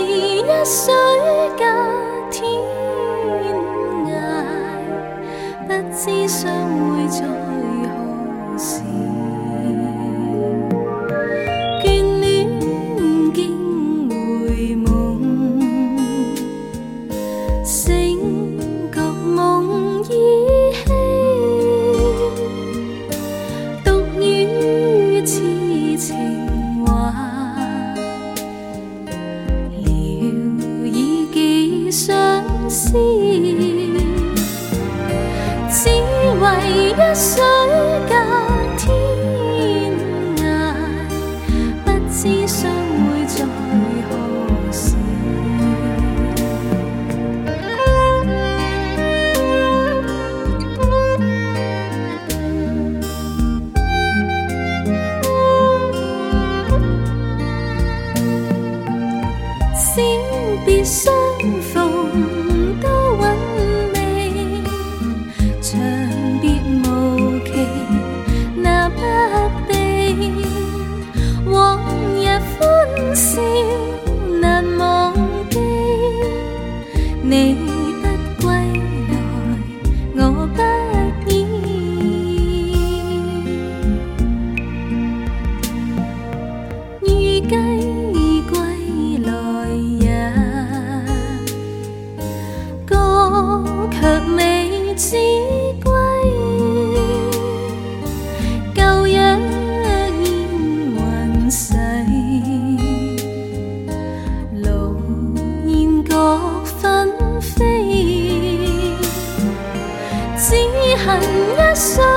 一水隔天涯，不知相會在何時。眷戀竟回夢，醒覺夢依稀，獨於此情話，聊以幾相思。只為一水隔天涯，不知相會在何時。小別相逢多韻味，長別無期那不避。往日歡笑難忘記，你不歸來我不依。預計歸來也，歌卻未知歸。舊約煙雲逝，路現各紛飛，只恨一雙